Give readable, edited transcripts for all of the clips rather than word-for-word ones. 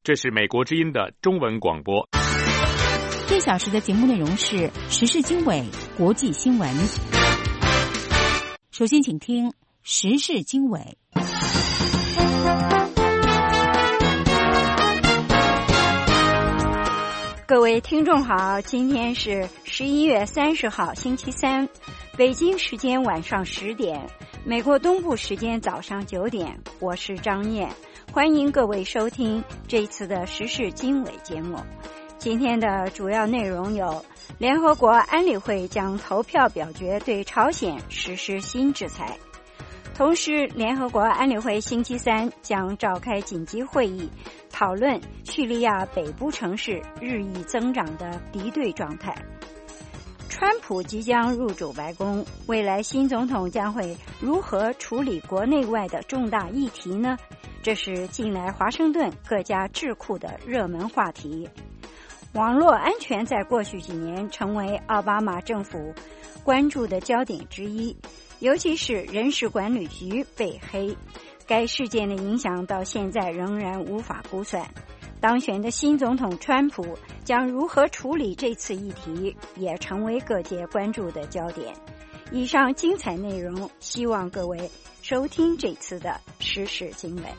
这是美国之音的中文广播。 1小时的节目内容是时事经纬、国际新闻。首先请听时事经纬。 各位听众好，今天是11月30号星期三，北京时间晚上10点，美国东部时间早上9点，我是张燕，欢迎各位收听这次的时事经纬节目。今天的主要内容有：联合国安理会将投票表决对朝鲜实施新制裁。同时，联合国安理会星期三将召开紧急会议，讨论叙利亚北部城市日益增长的敌对状态。川普即将入主白宫，未来新总统将会如何处理国内外的重大议题呢？这是近来华盛顿各家智库的热门话题。网络安全在过去几年成为奥巴马政府关注的焦点之一，尤其是人事管理局被黑，该事件的影响到现在仍然无法估算。当选的新总统川普将如何处理这次议题，也成为各界关注的焦点。以上精彩内容，希望各位收听这次的时事经纬。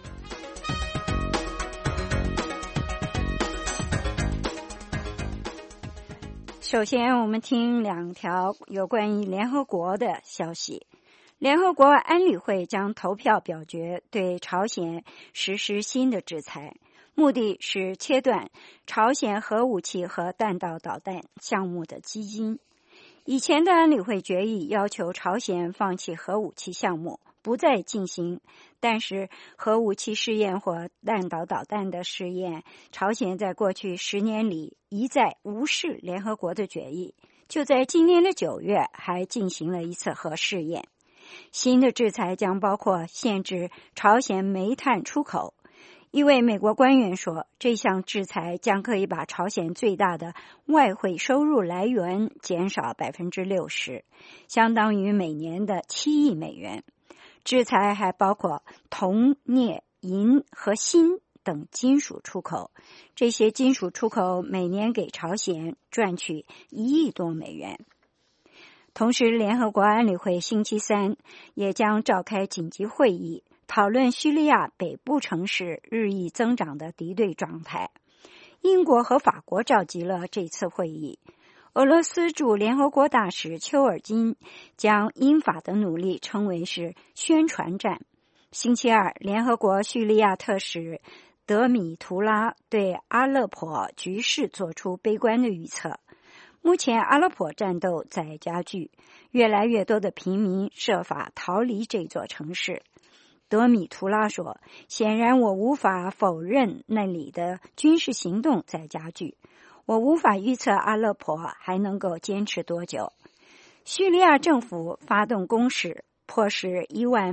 首先，我们听两条有关于联合国的消息。联合国安理会将投票表决对朝鲜实施新的制裁，目的是切断朝鲜核武器和弹道导弹项目的基金。以前的安理会决议要求朝鲜放弃核武器项目，不再进行，但是核武器试验或弹道导弹的试验，朝鲜在过去10年里一再无视联合国的决议，就在今年的9月还进行了一次核试验。新的制裁将包括限制朝鲜煤炭出口。一位美国官员说，这项制裁将可以把朝鲜最大的外汇收入来源减少 60%， 相当于每年的7亿美元。制裁还包括铜、镍、银和锌等金属出口，这些金属出口每年给朝鲜赚取1亿多美元。同时，联合国安理会星期三也将召开紧急会议，讨论叙利亚北部城市日益增长的敌对状态。英国和法国召集了这次会议。俄罗斯驻联合国大使丘尔金将英法的努力称为是宣传战。星期二，联合国叙利亚特使德米图拉对阿勒颇局势做出悲观的预测。目前阿勒颇战斗在加剧，越来越多的平民设法逃离这座城市。德米图拉说，显然我无法否认那里的军事行动在加剧，我无法预测阿勒颇还能够坚持多久。叙利亚政府发动攻势，迫使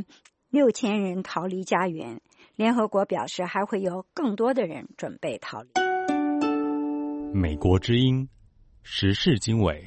16000人逃离家园。联合国表示还会有更多的人准备逃离。 美国之音时事经纬。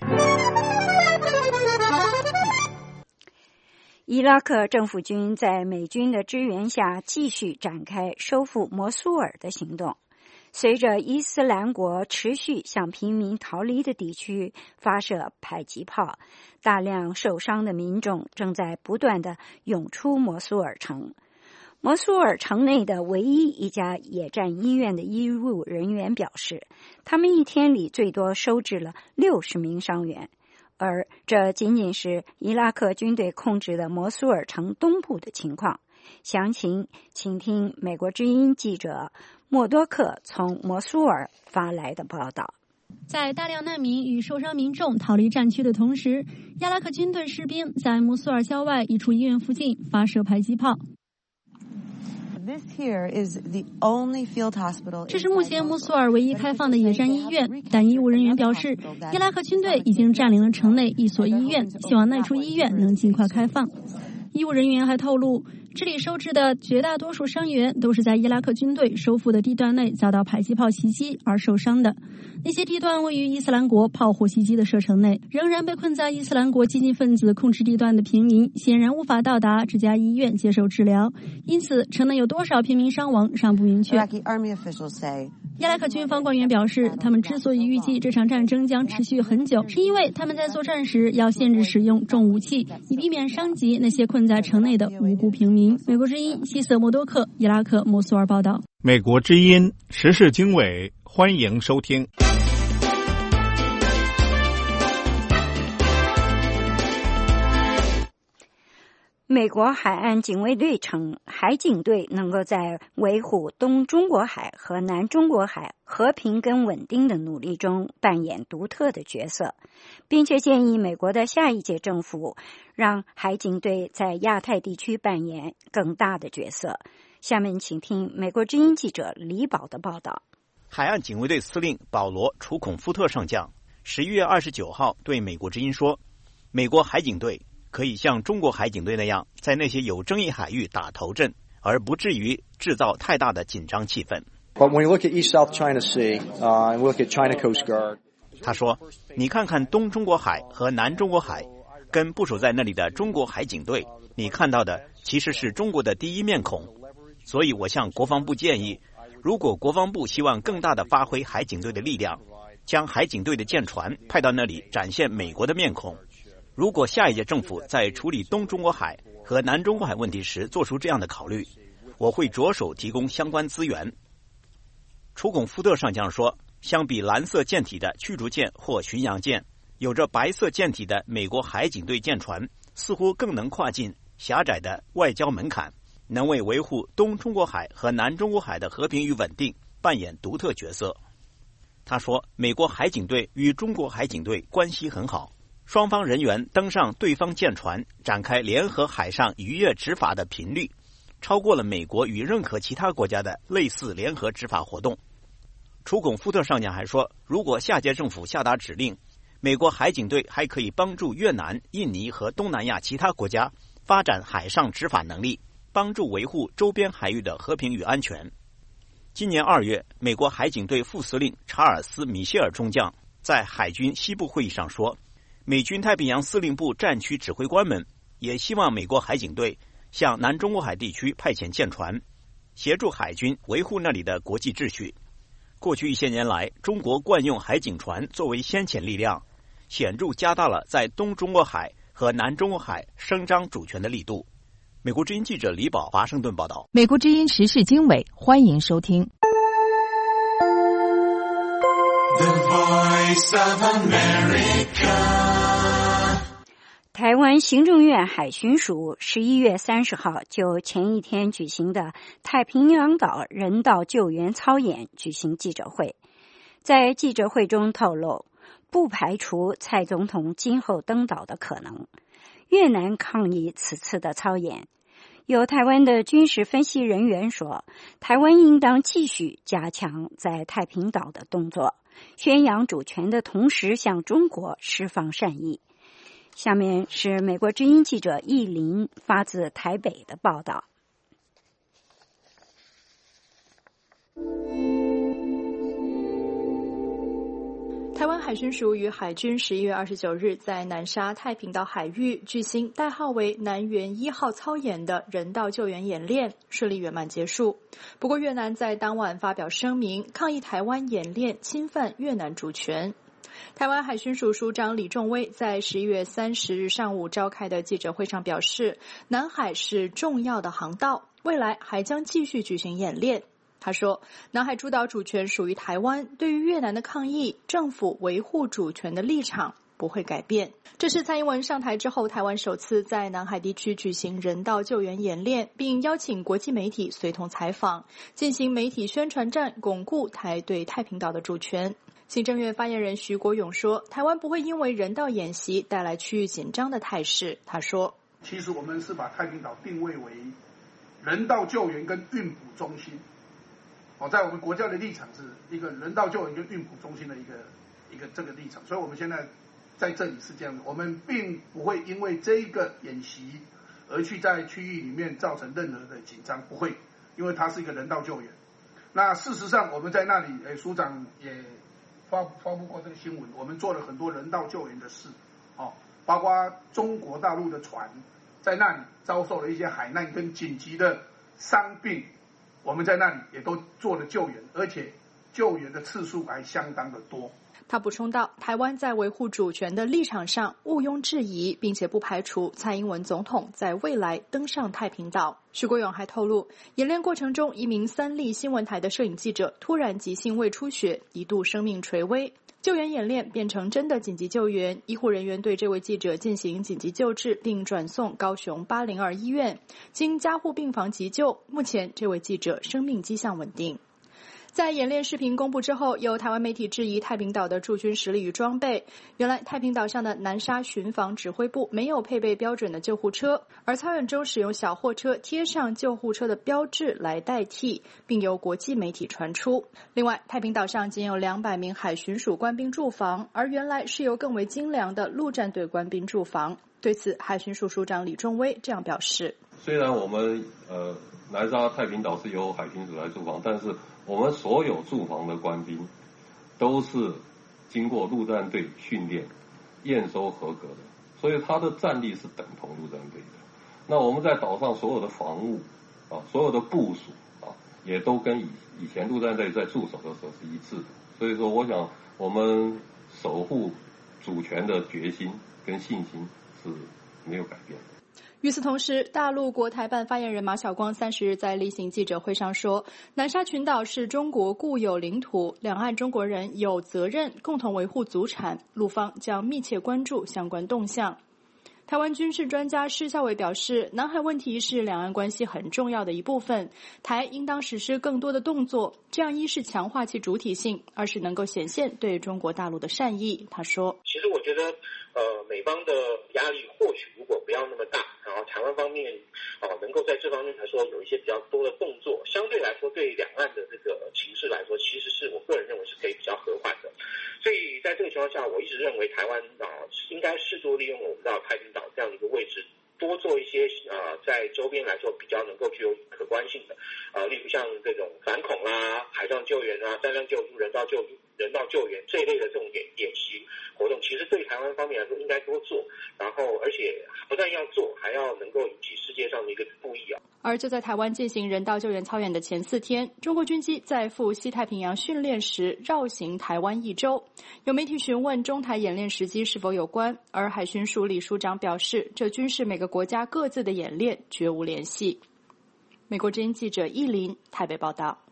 伊拉克政府军在美军的支援下继续展开收复摩苏尔的行动。随着伊斯兰国持续向平民逃离的地区发射迫击炮，大量受伤的民众正在不断地涌出摩苏尔城。摩苏尔城内的唯一一家野战医院的医务人员表示，他们一天里最多收治了60名伤员，而这仅仅是伊拉克军队控制的摩苏尔城东部的情况。详情请听美国之音记者默多克从摩苏尔发来的报道。 在大量难民与受伤民众逃离战区的同时，伊拉克军队士兵在摩苏尔郊外一处医院附近发射迫击炮。这是目前摩苏尔唯一开放的野战医院，但医务人员表示，伊拉克军队已经占领了城内一所医院，希望那处医院能尽快开放。医务人员还透露， 这里收治的绝大多数伤员都是在伊拉克军队收复的地段内遭到迫击炮袭击而受伤的。那些地段位于伊斯兰国炮火袭击的射程内，仍然被困在伊斯兰国激进分子控制地段的平民显然无法到达这家医院接受治疗，因此城内有多少平民伤亡尚不明确。伊拉克军方官员表示，他们之所以预计这场战争将持续很久，是因为他们在作战时要限制使用重武器，以避免伤及那些困在城内的无辜平民。美国之音希瑟·默多克，伊拉克莫苏尔报道。 美国之音时事经纬，欢迎收听。 美国海岸警卫队称，海警队能够在维护东中国海和南中国海和平跟稳定的努力中扮演独特的角色，并且建议美国的下一届政府让海警队在亚太地区扮演更大的角色。下面请听美国之音记者李宝的报道。 海岸警卫队司令保罗·楚孔夫特上将11月29号对美国之音说，美国海警队可以像中国海警队那样，在那些有争议海域打头阵，而不至于制造太大的紧张气氛。 But when you look at East South China Sea, and we look at China Coast Guard, 他说，你看看东中国海和南中国海，跟部署在那里的中国海警队，你看到的其实是中国的第一面孔。所以我向国防部建议，如果国防部希望更大的发挥海警队的力量，将海警队的舰船派到那里展现美国的面孔。如果下一届政府在处理东中国海和南中国海问题时做出这样的考虑，我会着手提供相关资源。楚孔夫特上将说，相比蓝色舰体的驱逐舰或巡洋舰，有着白色舰体的美国海警队舰船似乎更能跨进狭窄的外交门槛，能为维护东中国海和南中国海的和平与稳定扮演独特角色。他说，美国海警队与中国海警队关系很好，双方人员登上对方舰船展开联合海上渔业执法的频率，超过了美国与任何其他国家的类似联合执法活动。楚孔夫特上将还说，如果下届政府下达指令，美国海警队还可以帮助越南、印尼和东南亚其他国家发展海上执法能力，帮助维护周边海域的和平与安全。今年2月，美国海警队副司令查尔斯·米歇尔中将在海军西部会议上说，美军太平洋司令部战区指挥官们也希望美国海警队向南中国海地区派遣舰船，协助海军维护那里的国际秩序。过去一些年来，中国惯用海警船作为先遣力量，显著加大了在东中国海和南中国海伸张主权的力度。美国之音记者李宝华盛顿报道。 美国之音时事经纬，欢迎收听。 The Voice of America。 台湾行政院海巡署11月30号就前一天举行的太平洋岛人道救援操演举行记者会，在记者会中透露，不排除蔡总统今后登岛的可能。越南抗议此次的操演，有台湾的军事分析人员说，台湾应当继续加强在太平岛的动作，宣扬主权的同时向中国释放善意。下面是美国之音记者易林发自台北的报道。 台湾海巡署与海军11月29日在南沙太平岛海域举行代号为南援1号操演的人道救援演练，顺利圆满结束。不过越南在当晚发表声明，抗议台湾演练侵犯越南主权。台湾海巡署署长李仲威在11月30日上午召开的记者会上表示，南海是重要的航道，未来还将继续举行演练。他说，南海诸岛主权属于台湾，对于越南的抗议，政府维护主权的立场不会改变。这是蔡英文上台之后，台湾首次在南海地区举行人道救援演练，并邀请国际媒体随同采访，进行媒体宣传战，巩固台对太平岛的主权。行政院发言人徐国勇说，台湾不会因为人道演习带来区域紧张的态势。他说， 其实我们是把太平岛定位为人道救援跟运补中心，在我们国家的立场是一个人道救援跟运补中心的一个这个立场，所以我们现在在这里是这样的，我们并不会因为这一个演习而去在区域里面造成任何的紧张，不会，因为它是一个人道救援。那事实上我们在那里，署长也发布过这个新闻，我们做了很多人道救援的事，包括中国大陆的船在那里遭受了一些海难跟紧急的伤病，我们在那里也都做了救援，而且救援的次数还相当的多。 他补充道，台湾在维护主权的立场上毋庸置疑，并且不排除蔡英文总统在未来登上太平岛。徐国勇还透露，演练过程中，一名三立新闻台的摄影记者突然急性胃出血，一度生命垂危。救援演练变成真的紧急救援，医护人员对这位记者进行紧急救治，并转送高雄802医院，经加护病房急救。目前这位记者生命迹象稳定。在演练视频公布之后，有台湾媒体质疑太平岛的驻军实力与装备。原来太平岛上的南沙巡防指挥部没有配备标准的救护车，而操演中使用小货车贴上救护车的标志来代替，并由国际媒体传出。另外，太平岛上仅有200名海巡署官兵驻防，而原来是由更为精良的陆战队官兵驻防。对此，海巡署署长李仲威这样表示： 虽然我们南沙太平岛是由海巡署来驻防，但是我们所有驻防的官兵都是经过陆战队训练、验收合格的，所以他的战力是等同陆战队的。那我们在岛上所有的防务所有的部署也都跟以前陆战队在驻守的时候是一致的。所以说，我想我们守护主权的决心跟信心是没有改变的。 与此同时，大陆国台办发言人马晓光30日在例行记者会上说，南沙群岛是中国固有领土，两岸中国人有责任共同维护祖产，陆方将密切关注相关动向。台湾军事专家施孝伟表示，南海问题是两岸关系很重要的一部分，台应当实施更多的动作，这样一是强化其主体性，二是能够显现对中国大陆的善意。他说， 其实我觉得美方的压力或许如果不要那么大，然后台湾方面能够在这方面来说有一些比较多的动作，相对来说对两岸的这个情势来说，其实是我个人认为是可以比较和缓的。所以在这个情况下，我一直认为台湾应该适度利用我们到太平岛这样的一个位置，多做一些在周边来说比较能够具有可观性的例如像这种反恐啦、海上救援啊、山上救助、人道救援这一类的这种演习活动，其实对台湾方面来说应该多做，然后而且不但要做，还要能够引起世界上的一个注意。 而就在台湾进行人道救援操演的前4天，中国军机在赴西太平洋训练时绕行台湾1周。有媒体询问中台演练时机是否有关，而海巡署李署长表示，这均是每个国家各自的演练，绝无联系。美国之音记者依林台北报道。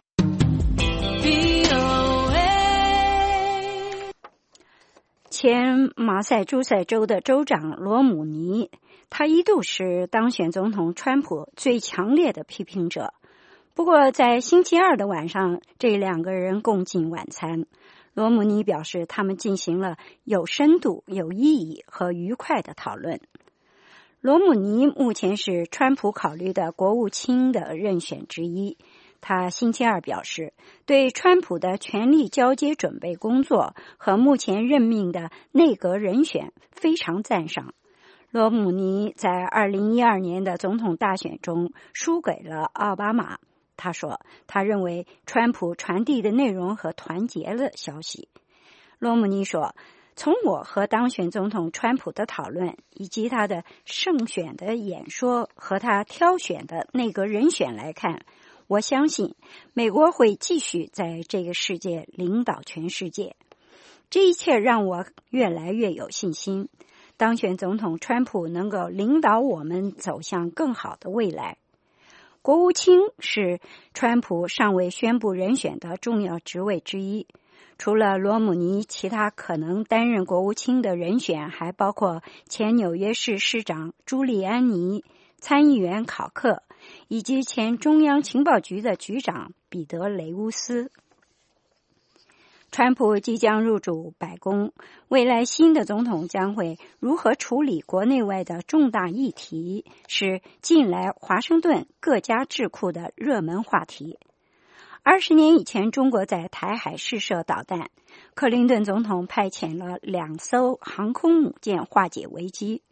前马赛诸塞州的州长罗姆尼，他一度是当选总统川普最强烈的批评者。不过在星期二的晚上，这2个人共进晚餐。罗姆尼表示，他们进行了有深度、有意义和愉快的讨论。罗姆尼目前是川普考虑的国务卿的人选之一。他星期二表示，对川普的权力交接准备工作和目前任命的内阁人选非常赞赏。罗姆尼在2012年的总统大选中输给了奥巴马。他说，他认为川普传递的内容和团结了消息。罗姆尼说，从我和当选总统川普的讨论，以及他的胜选的演说和他挑选的内阁人选来看，我相信美国会继续在这个世界领导全世界。这一切让我越来越有信心，当选总统川普能够领导我们走向更好的未来。国务卿是川普尚未宣布人选的重要职位之一。除了罗姆尼，其他可能担任国务卿的人选还包括前纽约市市长朱利安尼、参议员考克以及前中央情报局的局长彼得雷乌斯。川普即将入主白宫，未来新的总统将会如何处理国内外的重大议题，是近来华盛顿各家智库的热门话题。20年以前，中国在台海试射导弹，克林顿总统派遣了2艘航空母舰化解危机。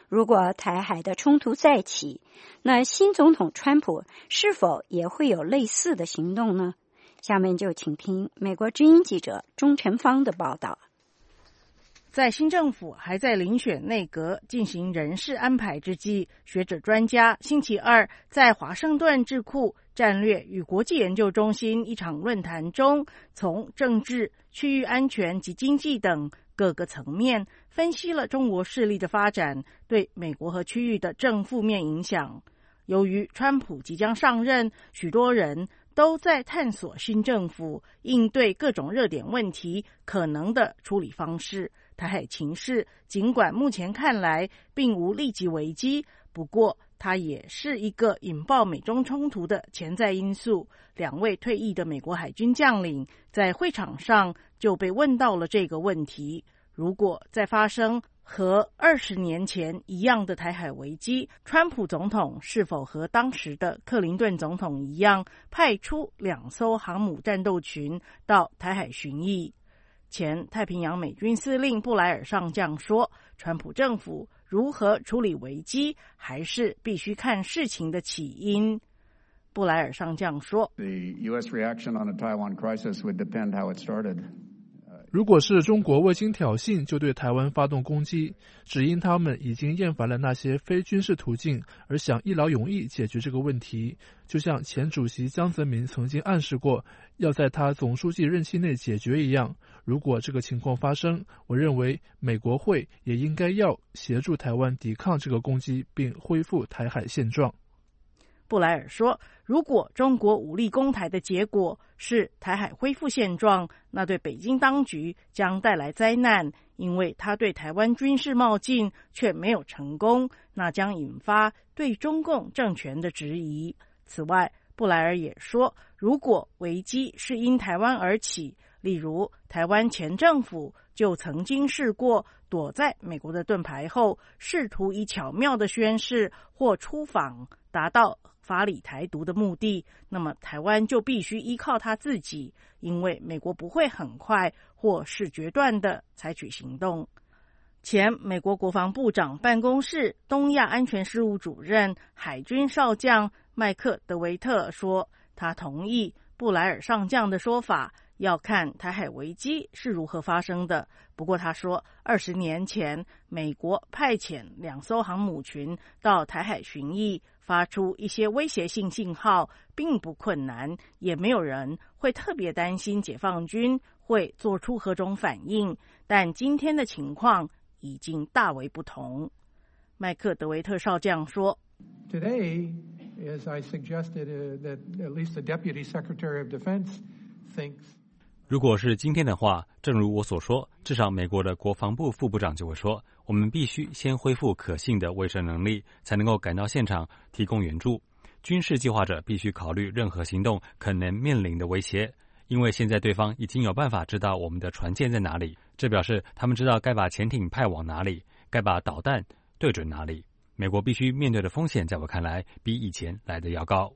如果台海的冲突再起，那新总统川普是否也会有类似的行动呢？下面就请听美国之音记者钟晨芳的报道。 在新政府还在遴选内阁进行人事安排之际，学者专家星期二在华盛顿智库战略与国际研究中心一场论坛中，从政治、区域安全及经济等各个层面分析了中国势力的发展对美国和区域的正负面影响。由于川普即将上任，许多人都在探索新政府应对各种热点问题可能的处理方式。台海情势尽管目前看来并无立即危机，不过它也是一个引爆美中冲突的潜在因素。2位退役的美国海军将领在会场上就被问到了这个问题：如果再发生和20年前一样的台海危机，川普总统是否和当时的克林顿总统一样，派出2艘航母战斗群到台海巡弋？前太平洋美军司令布莱尔上将说，川普政府如何处理危机，还是必须看事情的起因。布莱尔上将说， The U.S. reaction on the Taiwan crisis would depend how it started. 如果是中国未经挑衅就对台湾发动攻击，只因他们已经厌烦了那些非军事途径，而想一劳永逸解决这个问题，就像前主席江泽民曾经暗示过要在他总书记任期内解决一样。如果这个情况发生，我认为美国会也应该要协助台湾抵抗这个攻击，并恢复台海现状。 布莱尔说，如果中国武力攻台的结果是台海恢复现状，那对北京当局将带来灾难，因为他对台湾军事冒进却没有成功，那将引发对中共政权的质疑。此外，布莱尔也说，如果危机是因台湾而起，例如台湾前政府就曾经试过躲在美国的盾牌后，试图以巧妙的宣示或出访达到法理台独的目的，那么台湾就必须依靠他自己，因为美国不会很快或是决断地采取行动。前美国国防部长办公室东亚安全事务主任海军少将麦克德维特说，他同意布莱尔上将的说法，要看台海危机是如何发生的。不过他说，20年前美国派遣2艘航母群到台海巡弋，发出一些威胁性信号并不困难，也没有人会特别担心解放军会做出何种反应，但今天的情况已经大为不同。麦克德维特少将说， Today, as I suggested, that at least the Deputy Secretary of Defense thinks 如果是今天的话，正如我所说，至少美国的国防部副部长就会说，我们必须先恢复可信的卫生能力，才能够赶到现场提供援助。军事计划者必须考虑任何行动可能面临的威胁，因为现在对方已经有办法知道我们的船舰在哪里，这表示他们知道该把潜艇派往哪里，该把导弹对准哪里。美国必须面对的风险，在我看来，比以前来得要高。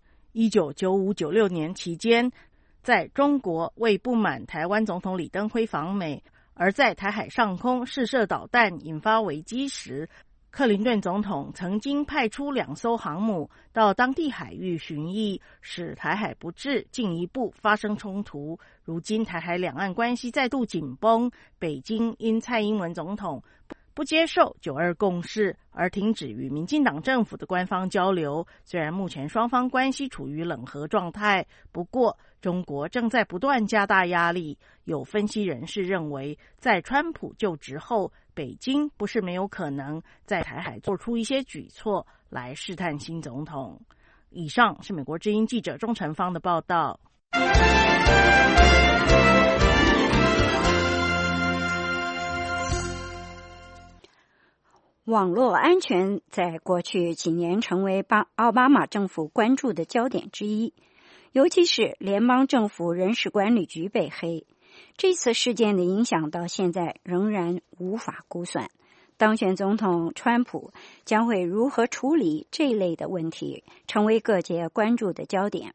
1995-96年期间，在中国为不满台湾总统李登辉访美，而在台海上空试射导弹引发危机时，克林顿总统曾经派出2艘航母到当地海域巡弋，使台海不致进一步发生冲突。如今台海两岸关系再度紧绷，北京因蔡英文总统不接受9·2共识而停止与民进党政府的官方交流。虽然目前双方关系处于冷和状态，不过中国正在不断加大压力。有分析人士认为，在川普就职后，北京不是没有可能在台海做出一些举措来试探新总统。以上是美国之音记者钟晨芳的报道。 网络安全在过去几年成为奥巴马政府关注的焦点之一，尤其是联邦政府人事管理局被黑。这次事件的影响到现在仍然无法估算。当选总统川普将会如何处理这一类的问题，成为各界关注的焦点。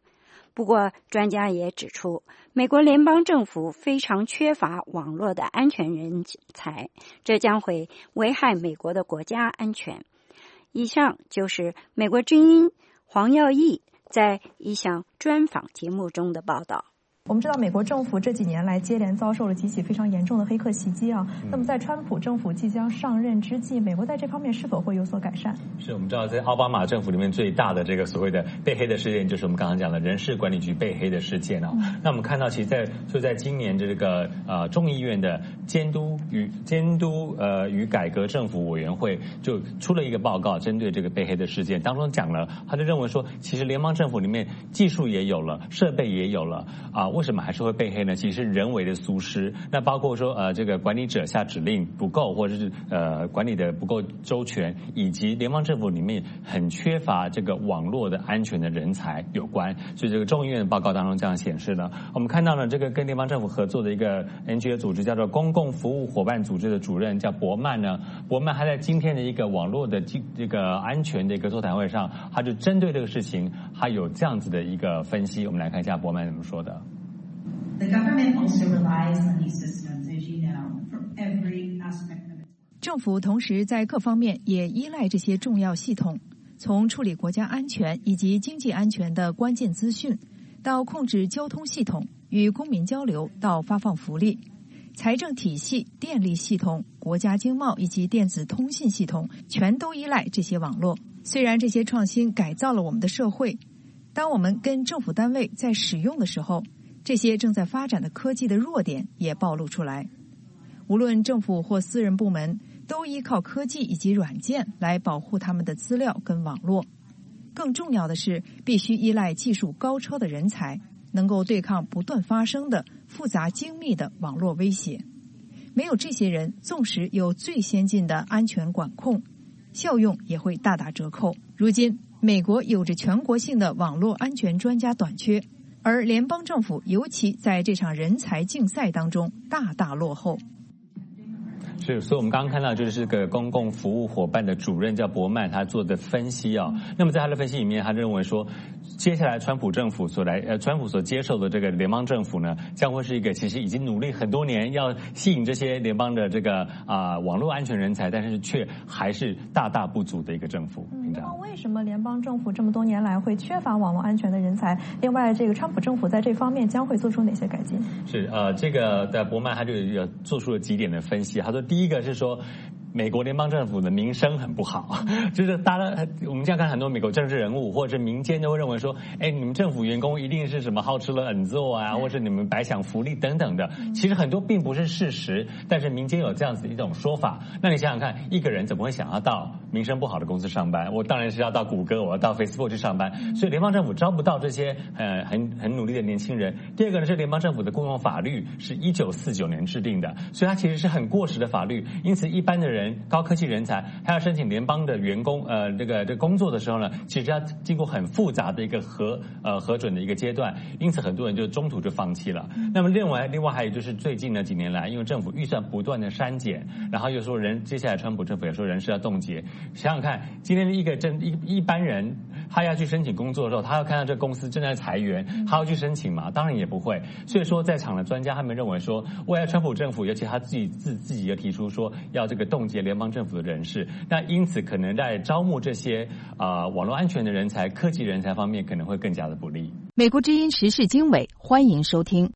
不过，专家也指出，美国联邦政府非常缺乏网络的安全人才，这将会危害美国的国家安全。以上就是美国之音黄耀义在一项专访节目中的报道。 我们知道美国政府这几年来接连遭受了几起非常严重的黑客袭击啊。那么在川普政府即将上任之际，美国在这方面是否会有所改善？ 是我们知道，在奥巴马政府里面最大的这个所谓的被黑的事件，就是我们刚刚讲的人事管理局被黑的事件啊。那我们看到，其实在今年这个众议院的监督与改革政府委员会就出了一个报告，针对这个被黑的事件，当中讲了，他就认为说，其实联邦政府里面技术也有了，设备也有了为什么还是会被黑呢？其实是人为的疏失。那包括说这个管理者下指令不够，或者是管理的不够周全，以及联邦政府里面很缺乏这个网络的安全的人才有关。所以这个众议院的报告当中这样显示呢，我们看到了这个跟联邦政府合作的一个 NGO 组织叫做公共服务伙伴组织的主任叫伯曼呢，伯曼他在今天的一个网络的这个安全的一个座谈会上，他就针对这个事情，他有这样子的一个分析。我们来看一下伯曼怎么说的。 The government also relies on these systems, as you know, for every aspect of it. 政府同时在各方面也依赖这些重要系统，从处理国家安全以及经济安全的关键资讯，到控制交通系统与公民交流，到发放福利、财政体系、电力系统、国家经贸以及电子通信系统，全都依赖这些网络。虽然这些创新改造了我们的社会，当我们跟政府单位在使用的时候，这些正在发展的科技的弱点也暴露出来。无论政府或私人部门，都依靠科技以及软件来保护他们的资料跟网络。更重要的是，必须依赖技术高超的人才，能够对抗不断发生的复杂精密的网络威胁。没有这些人，纵使有最先进的安全管控，效用也会大打折扣。如今，美国有着全国性的网络安全专家短缺，而联邦政府尤其在这场人才竞赛当中大大落后。 是，所以我们刚刚看到就是个公共服务伙伴的主任叫伯曼，他做的分析啊。那么在他的分析里面，他认为说，接下来川普政府川普所接受的这个联邦政府呢，将会是一个其实已经努力很多年要吸引这些联邦的这个网络安全人才，但是却还是大大不足的一个政府。 那么为什么联邦政府这么多年来会缺乏网络安全的人才？另外，这个川普政府在这方面将会做出哪些改进？是这个的伯曼他就有做出了几点的分析。他说，第一个是说，美国联邦政府的名声很不好，就是大家我们这样看很多美国政治人物或者民间都会认为说，你们政府员工一定是什么好吃了狠做啊，或者你们白享福利等等的。其实很多并不是事实，但是民间有这样子一种说法。那你想想看，一个人怎么会想要到名声不好的公司上班？我当然是要到谷歌，我要到 Facebook 去上班。所以联邦政府招不到这些很努力的年轻人。第二个呢，是联邦政府的雇佣法律是1949年制定的，所以它其实是很过时的法律。因此，一般的人高科技人才他要申请联邦的员工这个工作的时候呢，其实要经过很复杂的一个核准的一个阶段，因此很多人就中途就放弃了。那么另外还有就是最近的几年来，因为政府预算不断的删减，然后又说接下来川普政府也说人事要冻结。想想看，今天的一般人他要去申请工作的时候，他要看到这公司正在裁员，他要去申请吗？当然也不会。所以说在场的专家他们认为说，未来川普政府尤其他自己也提出说要这个冻结联邦政府的人事，那因此可能在招募这些网络安全的人才、科技人才方面可能会更加的不利。 美国之音时事经纬，欢迎收听。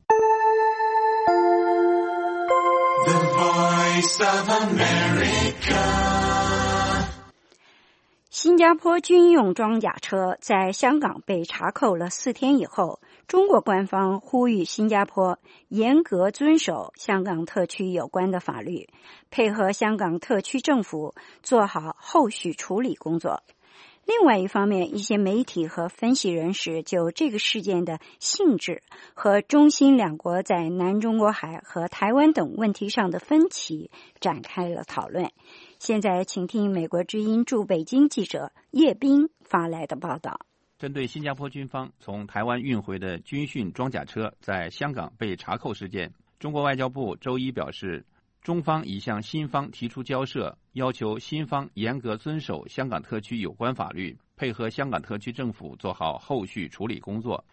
The Voice of America。 新加坡军用装甲车在香港被查扣了4天以后，中国官方呼吁新加坡严格遵守香港特区有关的法律，配合香港特区政府做好后续处理工作。另外一方面，一些媒体和分析人士就这个事件的性质和中新两国在南中国海和台湾等问题上的分歧展开了讨论。现在请听美国之音驻北京记者叶斌发来的报道。 针对新加坡军方从台湾运回的军训装甲车在香港被查扣事件，中国外交部周一表示，中方已向新方提出交涉，要求新方严格遵守香港特区有关法律，配合香港特区政府做好后续处理工作。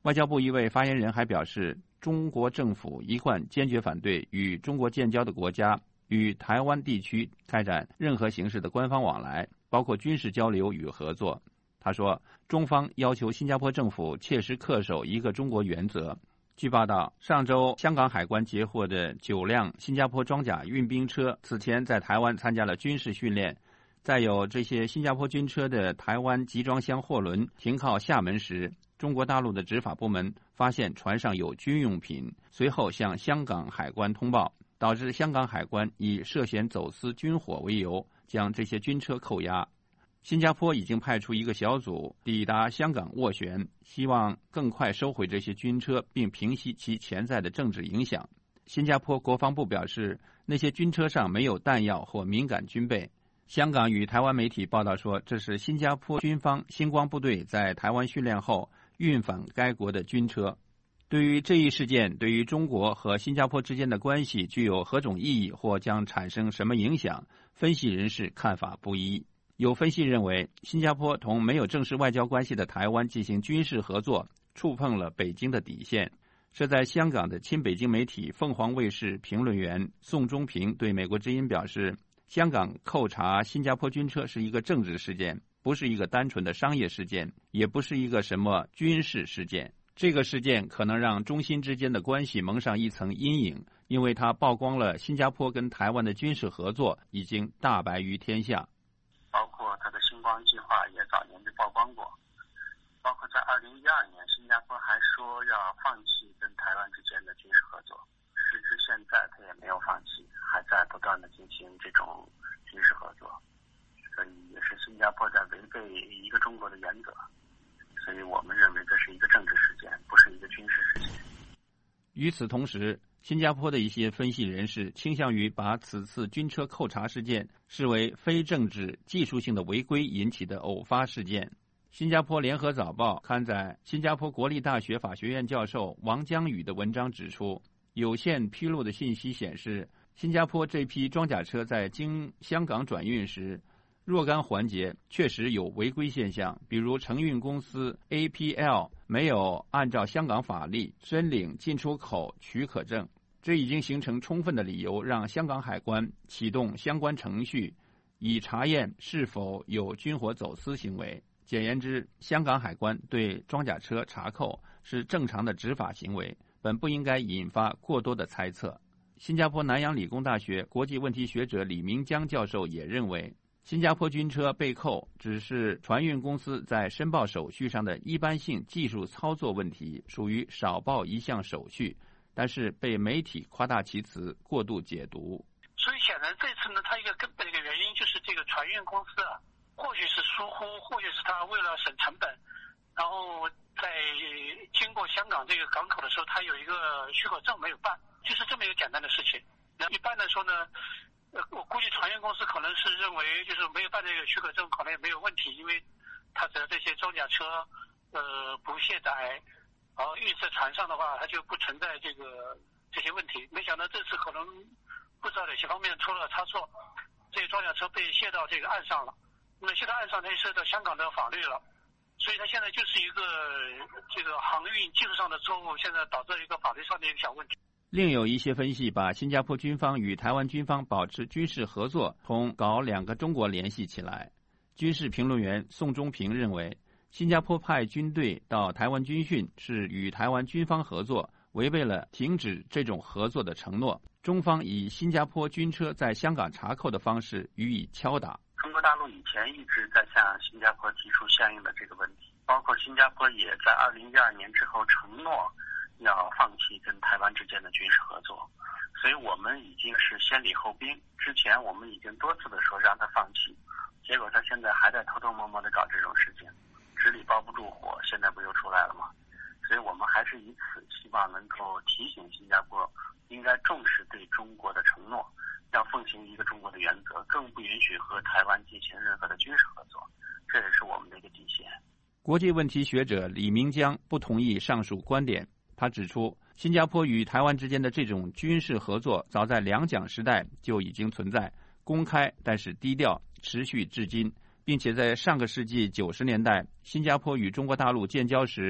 外交部一位发言人还表示，中国政府一贯坚决反对与中国建交的国家与台湾地区开展任何形式的官方往来，包括军事交流与合作。他说，中方要求新加坡政府切实恪守一个中国原则。据报道，上周香港海关截获的9辆新加坡装甲运兵车此前在台湾参加了军事训练。再有这些新加坡军车的台湾集装箱货轮停靠厦门时，中国大陆的执法部门发现船上有军用品，随后向香港海关通报，导致香港海关以涉嫌走私军火为由，将这些军车扣押。新加坡已经派出一个小组抵达香港斡旋，希望更快收回这些军车，并平息其潜在的政治影响。新加坡国防部表示，那些军车上没有弹药或敏感军备。香港与台湾媒体报道说，这是新加坡军方星光部队在台湾训练后运返该国的军车。对于这一事件对于中国和新加坡之间的关系具有何种意义或将产生什么影响，分析人士看法不一。有分析认为，新加坡同没有正式外交关系的台湾进行军事合作，触碰了北京的底线。这在香港的亲北京媒体凤凰卫视评论员宋忠平对美国之音表示，香港扣查新加坡军车是一个政治事件，不是一个单纯的商业事件，也不是一个什么军事事件。这个事件可能让中新之间的关系蒙上一层阴影，因为它曝光了新加坡跟台湾的军事合作已经大白于天下。 包括它的星光计划也早年就曝光过，包括在2012年，新加坡还说要放弃跟台湾之间的军事合作，时至现在它也没有放弃，还在不断的进行这种军事合作，所以也是新加坡在违背一个中国的原则，所以我们认为这是一个政治事件，不是一个军事事件。 与此同时，新加坡的一些分析人士倾向于把此次军车扣查事件视为非政治技术性的违规引起的偶发事件。新加坡联合早报刊载新加坡国立大学法学院教授王江宇的文章指出，有限披露的信息显示，新加坡这批装甲车在经香港转运时，若干环节确实有违规现象，比如承运公司 APL 没有按照香港法律申领进出口许可证，这已经形成充分的理由让香港海关启动相关程序，以查验是否有军火走私行为。简言之，香港海关对装甲车查扣是正常的执法行为，本不应该引发过多的猜测。新加坡南洋理工大学国际问题学者李明江教授也认为，新加坡军车被扣只是船运公司在申报手续上的一般性技术操作问题，属于少报一项手续，但是被媒体夸大其词，过度解读。 所以显然这次呢，它一个根本的一个原因就是这个船运公司啊，或许是疏忽，或许是他为了省成本，然后在经过香港这个港口的时候，他有一个许可证没有办，就是这么一个简单的事情。那一般来说呢，我估计船运公司可能是认为就是没有办这个许可证可能也没有问题，因为他只要这些装甲车不卸载，然后运在船上的话，它就不存在这些问题。没想到这次可能不知道哪些方面出了差错，这些装甲车被卸到这个岸上了。那么卸到岸上，它就涉及到香港的法律了，所以它现在就是一个这个航运技术上的错误，现在导致一个法律上的一个小问题。 另有一些分析把新加坡军方与台湾军方保持军事合作同搞两个中国联系起来。军事评论员宋忠平认为，新加坡派军队到台湾军训是与台湾军方合作，违背了停止这种合作的承诺。中方以新加坡军车在香港查扣的方式予以敲打。 中国大陆以前一直在向新加坡提出相应的这个问题，包括新加坡也在2012年之后承诺要放弃跟台湾之间的军事合作，所以我们已经是先礼后兵。之前我们已经多次的说让他放弃，结果他现在还在偷偷摸摸的搞这种事情，纸里包不住火，现在不又出来了吗？所以我们还是以此希望能够提醒新加坡应该重视对中国的承诺，要奉行一个中国的原则，更不允许和台湾进行任何的军事合作，这也是我们的一个底线。 国际问题学者李明江不同意上述观点，他指出，新加坡与台湾之间的这种军事合作早在两蒋时代就已经存在，公开但是低调，持续至今，并且在上个世纪90年代新加坡与中国大陆建交时，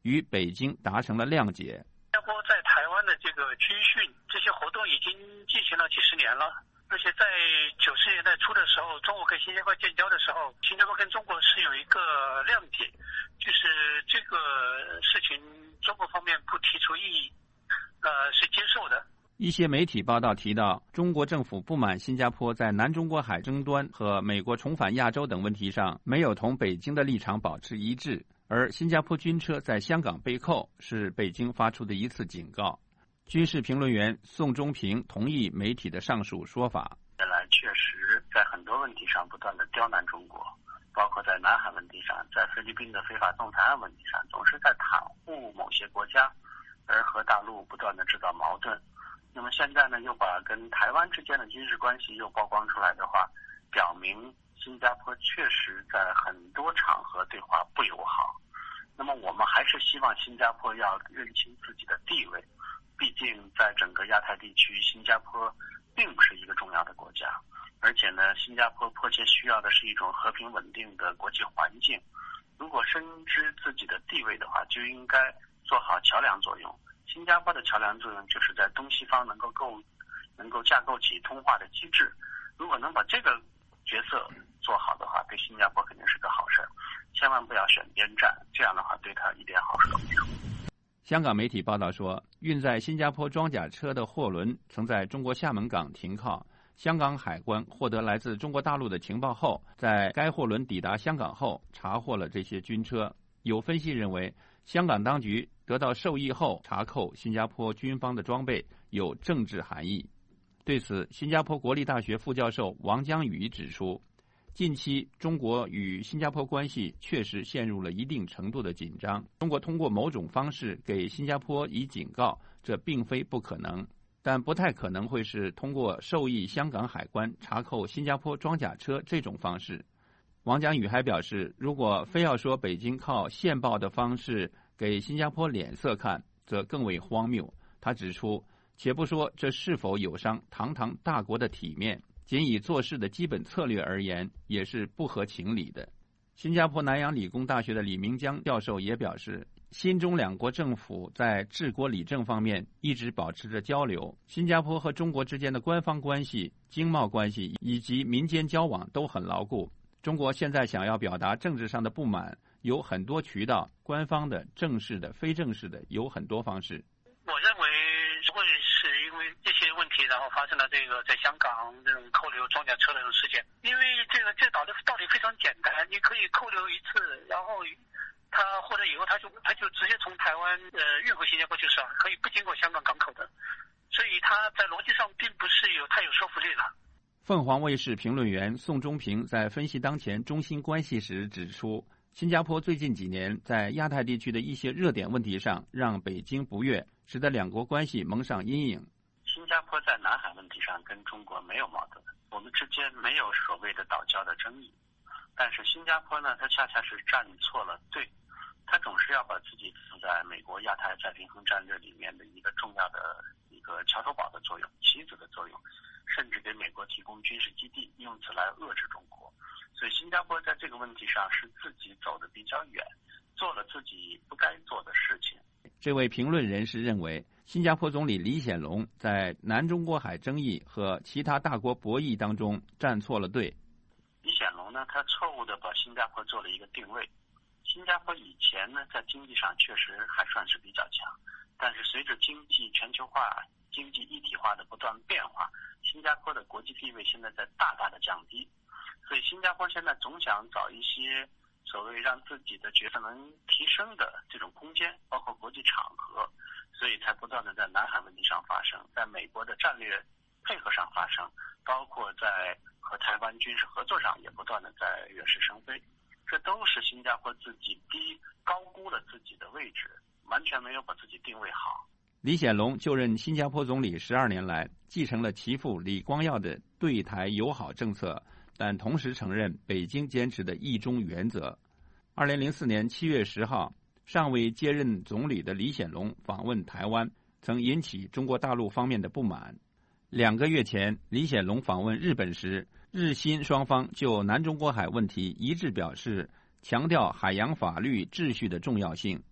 与北京达成了谅解。 新加坡在台湾的这个军训这些活动已经进行了几十年了，而且在90年代初的时候，中国跟新加坡建交的时候，新加坡跟中国是有一个谅解，就是这个事情中国方面不提出异议，是接受的。 一些媒体报道提到，中国政府不满新加坡在南中国海争端和美国重返亚洲等问题上没有同北京的立场保持一致，而新加坡军车在香港被扣是北京发出的一次警告。军事评论员宋忠平同意媒体的上述说法。 原来确实在很多问题上不断的刁难中国，包括在南海问题上，在菲律宾的非法仲裁案问题上，总是在袒护某些国家，而和大陆不断的制造矛盾。那么现在呢，又把跟台湾之间的军事关系又曝光出来的话，表明新加坡确实在很多场合对华不友好。那么我们还是希望新加坡要认清自己的地位，毕竟在整个亚太地区，新加坡并不是一个重要的国家，而且呢，新加坡迫切需要的是一种和平稳定的国际环境。如果深知自己的地位的话，就应该做好桥梁作用。新加坡的桥梁作用就是在东西方能够架构起通话的机制。如果能把这个角色做好的话，对新加坡肯定是个好事，千万不要选边站，这样的话对他一点好处都没有。 香港媒体报道说，运载新加坡装甲车的货轮曾在中国厦门港停靠。香港海关获得来自中国大陆的情报后，在该货轮抵达香港后查获了这些军车。有分析认为，香港当局得到授意后查扣新加坡军方的装备有政治含义。对此，新加坡国立大学副教授王江宇指出，近期中国与新加坡关系确实陷入了一定程度的紧张，中国通过某种方式给新加坡以警告，这并非不可能，但不太可能会是通过授意香港海关查扣新加坡装甲车这种方式。王江宇还表示，如果非要说北京靠线报的方式给新加坡脸色看，则更为荒谬。他指出，且不说这是否有伤堂堂大国的体面，仅以做事的基本策略而言，也是不合情理的。新加坡南洋理工大学的李明江教授也表示，新中两国政府在治国理政方面一直保持着交流，新加坡和中国之间的官方关系、经贸关系以及民间交往都很牢固。中国现在想要表达政治上的不满，有很多渠道，官方的、正式的、非正式的，有很多方式。 我认为会是因为这些问题，然后发生了这个在香港这种扣留装甲车的这种事件。因为这道理非常简单，你可以扣留一次，然后他或者以后他就直接从台湾运回新加坡就是了，可以不经过香港港口的，所以他在逻辑上并不是太有说服力了。 凤凰卫视评论员宋忠平在分析当前中新关系时指出，新加坡最近几年在亚太地区的一些热点问题上让北京不悦，使得两国关系蒙上阴影。 新加坡在南海问题上跟中国没有矛盾，我们之间没有所谓的岛礁的争议，但是新加坡呢，它恰恰是站错了队，它总是要把自己放在美国亚太再平衡战略里面的一个重要的一个桥头堡的作用、棋子的作用，甚至给美国提供军事基地，用此来遏制中国。所以新加坡在这个问题上是自己走得比较远，做了自己不该做的事情。 这位评论人士认为，新加坡总理李显龙在南中国海争议和其他大国博弈当中站错了队。 李显龙呢，他错误地把新加坡做了一个定位。新加坡以前呢，在经济上确实还算是比较强，但是随着经济全球化、经济一体化的不断变化，新加坡的国际地位现在在大大的降低。所以新加坡现在总想找一些所谓让自己的角色能提升的这种空间，包括国际场合，所以才不断的在南海问题上发生，在美国的战略配合上发生，包括在和台湾军事合作上也不断的在跃势生飞。这都是新加坡自己高估了自己的位置，完全没有把自己定位好。 李显龙就任新加坡总理12年来，继承了其父李光耀的对台友好政策，但同时承认北京坚持的一中原则。2004年7月10号，尚未接任总理的李显龙访问台湾，曾引起中国大陆方面的不满。2个月前，李显龙访问日本时，日新双方就南中国海问题一致表示，强调海洋法律秩序的重要性。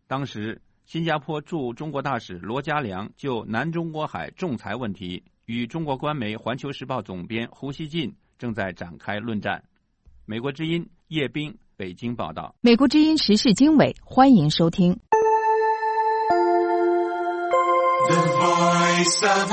当时新加坡驻中国大使罗家良就南中国海仲裁问题与中国官媒《环球时报》总编胡锡进正在展开论战。美国之音叶冰北京报道。 美国之音时事经纬，欢迎收听。 The Voice of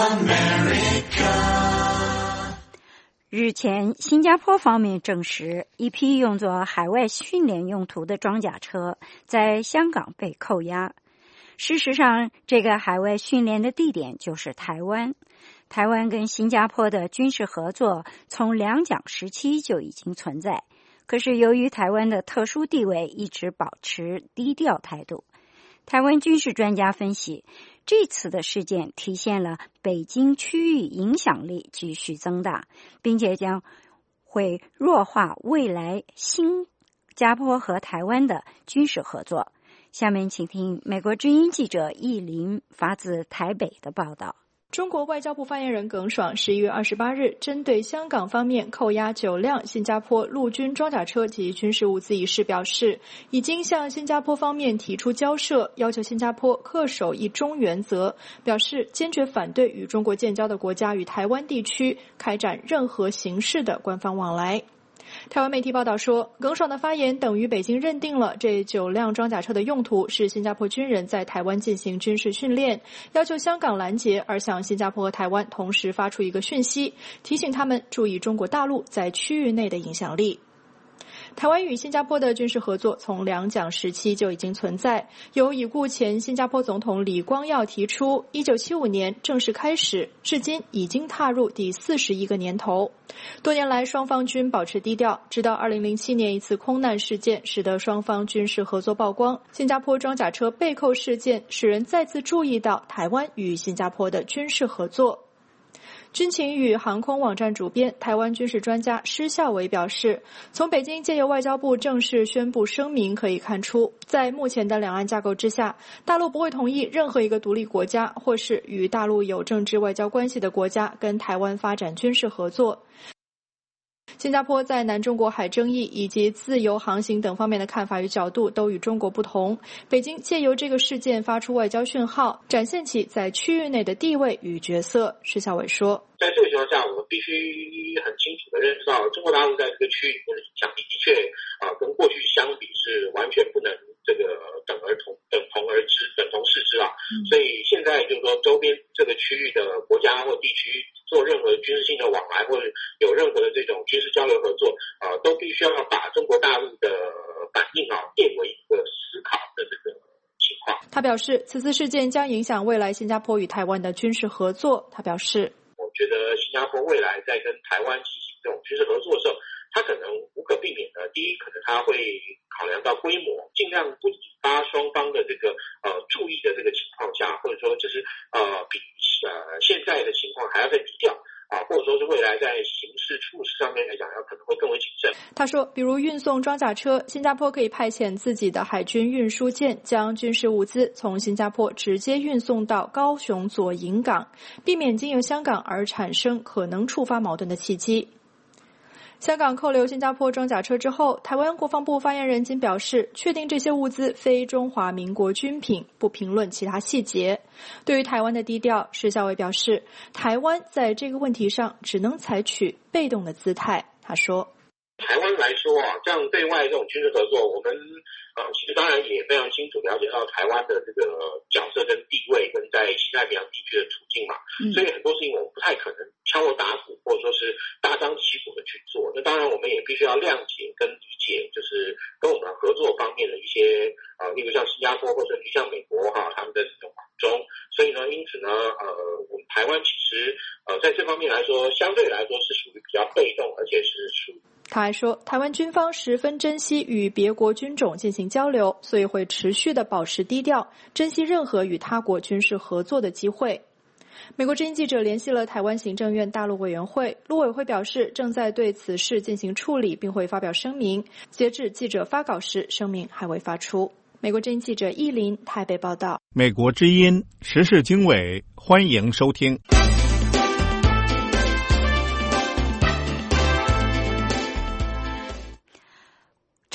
America。 日前，新加坡方面证实，一批用作海外训练用途的装甲车在香港被扣押。事实上，这个海外训练的地点就是台湾。台湾跟新加坡的军事合作从两蒋时期就已经存在，可是由于台湾的特殊地位，一直保持低调态度。台湾军事专家分析，这次的事件体现了北京区域影响力继续增大，并且将会弱化未来新加坡和台湾的军事合作。下面请听美国之音记者易林发自台北的报道。 中国外交部发言人耿爽11月28日针对香港方面扣押9辆新加坡陆军装甲车及军事物资一事表示，已经向新加坡方面提出交涉，要求新加坡恪守一中原则，表示坚决反对与中国建交的国家与台湾地区开展任何形式的官方往来。台湾媒体报道说，耿爽的发言等于北京认定了这9辆装甲车的用途是新加坡军人在台湾进行军事训练，要求香港拦截，而向新加坡和台湾同时发出一个讯息，提醒他们注意中国大陆在区域内的影响力。台湾与新加坡的军事合作从两蒋时期就已经存在，由已故前新加坡总统李光耀提出，1975年正式开始，至今已经踏入第41个年头。多年来双方均保持低调，直到2007年一次空难事件使得双方军事合作曝光，新加坡装甲车被扣事件使人再次注意到台湾与新加坡的军事合作。军情与航空网站主编、台湾军事专家施孝伟表示，从北京借由外交部正式宣布声明可以看出，在目前的两岸架构之下，大陆不会同意任何一个独立国家或是与大陆有政治外交关系的国家跟台湾发展军事合作。新加坡在南中国海争议以及自由航行等方面的看法与角度都与中国不同。北京借由这个事件发出外交讯号，展现其在区域内的地位与角色。施孝伟说， 在这个情况下，我们必须很清楚的认识到，中国大陆在这个区域里面的影响力的确跟过去相比是完全不能这个等同视之啊。所以现在就是说，周边这个区域的国家或地区做任何军事性的往来，或者有任何的这种军事交流合作，都必须要把中国大陆的反应列为一个思考的这个情况。 他表示，此次事件将影响未来新加坡与台湾的军事合作。他表示， 我觉得新加坡未来在跟台湾进行这种军事合作的时候，它可能无可避免的，第一，可能它会考量到规模，尽量不引发双方的这个注意的这个情况下，或者说就是比现在的情况还要再低调或者说是未来在刑事处事上面来讲，可能会更为谨慎。 他说，比如运送装甲车，新加坡可以派遣自己的海军运输舰，将军事物资从新加坡直接运送到高雄左营港，避免经由香港而产生可能触发矛盾的契机。香港扣留新加坡装甲车之后，台湾国防部发言人仅表示，确定这些物资非中华民国军品，不评论其他细节。对于台湾的低调，施孝伟表示，台湾在这个问题上只能采取被动的姿态。他说， 台湾来说这样对外这种军事合作，我们其实当然也非常清楚了解到台湾的这个角色跟地位跟在西太平洋地区的处境嘛，所以很多事情我们不太可能敲锣打鼓或者说是大张旗鼓的去做。那当然我们也必须要谅解跟理解，就是跟我们合作方面的一些例如像新加坡或者像美国他们的这种苦衷。所以呢，因此呢我们台湾其实在这方面来说，相对来说是属于比较被动，而且是属于。 他还说，台湾军方十分珍惜与别国军种进行交流，所以会持续的保持低调，珍惜任何与他国军事合作的机会。美国之音记者联系了台湾行政院大陆委员会，陆委会表示正在对此事进行处理，并会发表声明。截至记者发稿时，声明还未发出。美国之音记者易林台北报道。 美国之音时事经纬，欢迎收听。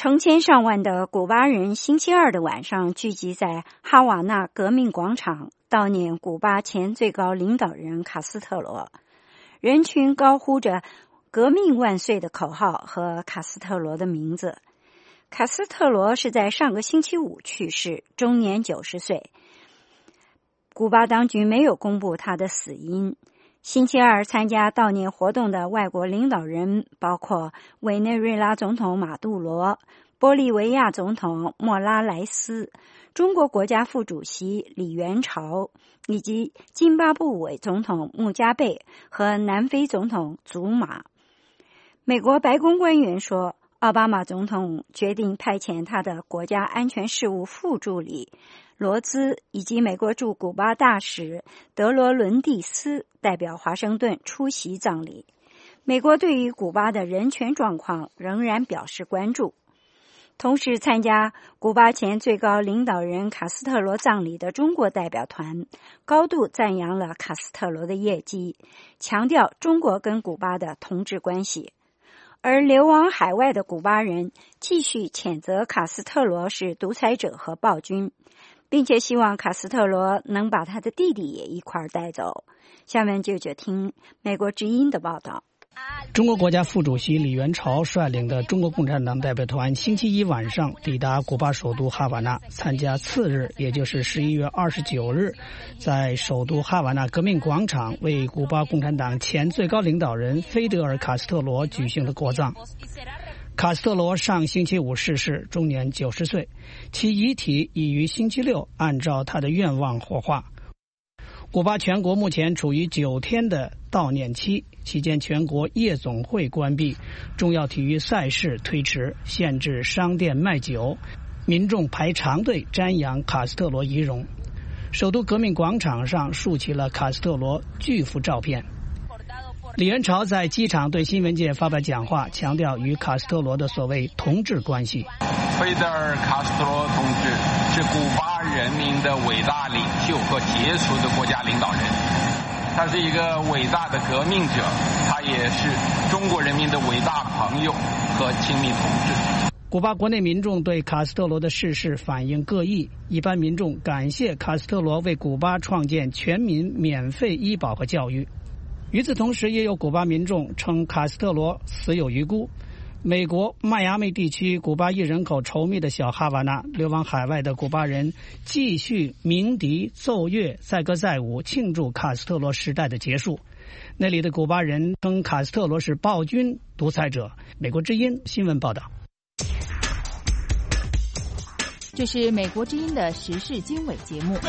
成千上万的古巴人星期二的晚上聚集在哈瓦那革命广场，悼念古巴前最高领导人卡斯特罗。人群高呼着革命万岁的口号和卡斯特罗的名字。卡斯特罗是在上个星期五去世，终年90岁。古巴当局没有公布他的死因。星期二参加悼念活动的外国领导人包括委内瑞拉总统马杜罗、玻利维亚总统莫拉莱斯、中国国家副主席李元朝，以及津巴布韦总统穆加贝和南非总统祖马。美国白宫官员说，奥巴马总统决定派遣他的国家安全事务副助理罗兹以及美国驻古巴大使德罗伦蒂斯代表华盛顿出席葬礼。美国对于古巴的人权状况仍然表示关注。同时参加古巴前最高领导人卡斯特罗葬礼的中国代表团高度赞扬了卡斯特罗的业绩，强调中国跟古巴的同志关系。而流亡海外的古巴人继续谴责卡斯特罗是独裁者和暴君，并且希望卡斯特罗能把他的弟弟也一块带走。下面就听美国之音的报道。 中国国家副主席李元朝率领的中国共产党代表团星期一晚上抵达古巴首都哈瓦那，参加次日，也就是11月29日，在首都哈瓦那革命广场为古巴共产党前最高领导人菲德尔·卡斯特罗举行的国葬。卡斯特罗上星期五逝世，终年90岁，其遗体已于星期六按照他的愿望火化。古巴全国目前处于9天的悼念期，期间全国夜总会关闭，重要体育赛事推迟，限制商店卖酒，民众排长队瞻仰卡斯特罗遗容。首都革命广场上竖起了卡斯特罗巨幅照片。李元朝在机场对新闻界发表讲话，强调与卡斯特罗的所谓同志关系。 菲德尔·卡斯特罗同志是古巴人民的伟大领袖和杰出的国家领导人，他是一个伟大的革命者，他也是中国人民的伟大朋友和亲密同志。 古巴国内民众对卡斯特罗的逝世反应各异，一般民众感谢卡斯特罗为古巴创建全民免费医保和教育。与此同时，也有古巴民众称卡斯特罗死有余辜。美国迈阿密地区古巴裔人口稠密的小哈瓦那，流亡海外的古巴人继续鸣笛奏乐，载歌载舞，庆祝卡斯特罗时代的结束。那里的古巴人称卡斯特罗是暴君独裁者。美国之音新闻报道。 这是美国之音的时事经纬节目。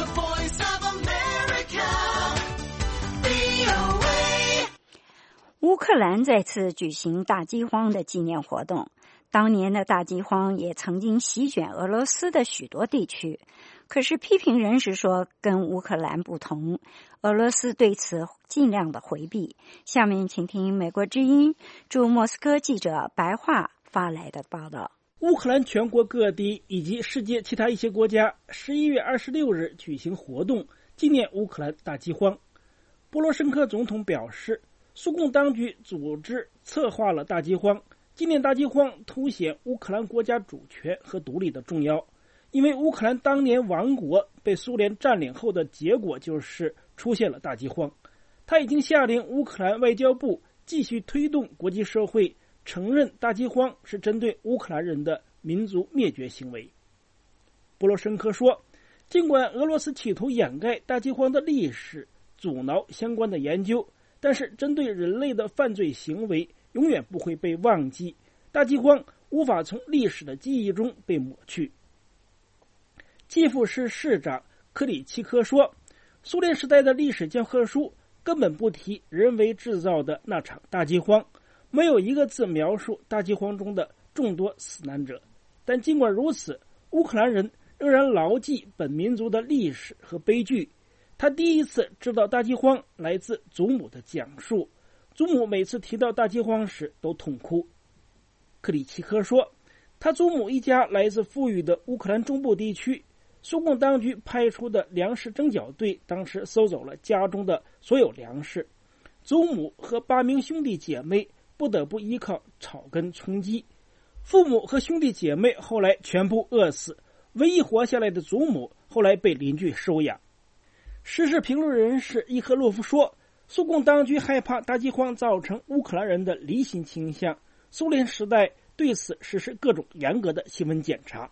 乌克兰再次举行大饥荒的纪念活动。当年的大饥荒也曾经席卷俄罗斯的许多地区，可是批评人士说跟乌克兰不同，俄罗斯对此尽量的回避。下面请听美国之音驻莫斯科记者白桦发来的报道。 乌克兰全国各地以及世界其他一些国家11月26日举行活动，纪念乌克兰大饥荒。波罗申科总统表示，苏共当局组织策划了大饥荒，纪念大饥荒凸显乌克兰国家主权和独立的重要。因为乌克兰当年亡国被苏联占领后的结果就是出现了大饥荒。他已经下令乌克兰外交部继续推动国际社会承认大饥荒是针对乌克兰人的民族灭绝行为。波罗申科说，尽管俄罗斯企图掩盖大饥荒的历史，阻挠相关的研究，但是针对人类的犯罪行为永远不会被忘记，大饥荒无法从历史的记忆中被抹去。基辅市市长克里奇科说，苏联时代的历史教科书根本不提人为制造的那场大饥荒，没有一个字描述大饥荒中的众多死难者。但尽管如此，乌克兰人仍然牢记本民族的历史和悲剧。他第一次知道大饥荒来自祖母的讲述，祖母每次提到大饥荒时都痛哭。克里奇科说，他祖母一家来自富裕的乌克兰中部地区，苏共当局派出的粮食征剿队当时搜走了家中的所有粮食，祖母和8名兄弟姐妹不得不依靠草根充饥。 父母和兄弟姐妹后来全部饿死，唯一活下来的祖母后来被邻居收养。时事评论人士伊赫洛夫说，苏共当局害怕大饥荒造成乌克兰人的离心倾向，苏联时代对此实施各种严格的新闻检查。